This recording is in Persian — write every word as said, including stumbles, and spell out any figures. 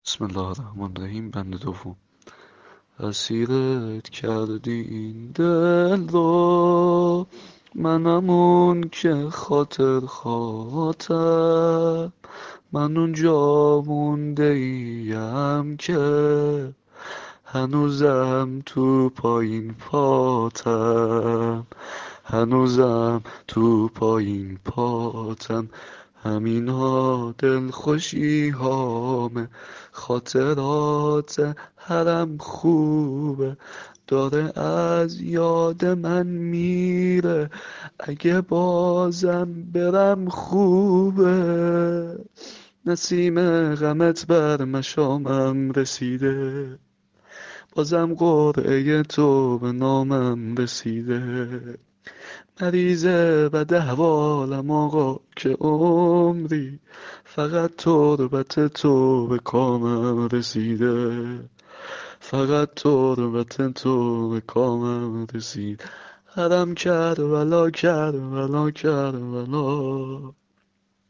بسم الله الرحمن الرحیم. بند دوم. اسیرت کردی این دل رو، منم اون که خاطر خاطر، من اونجا مونده ایم که هنوزم تو پایین پاتم، هنوزم تو پایین پاتم. همین ها دلخوشی هامه، خاطرات هرم خوبه، داره از یاد من میره، اگه بازم برم خوبه. نسیم غمت بر مشامم رسیده، بازم قرعه تو به نامم رسیده. مریضه بد احوالم آقا که عمری، فقط تربت تو به کامم رسیده، فقط تربت تو به کامم رسید. حرم کرد ولا کرد ولا کرد ولا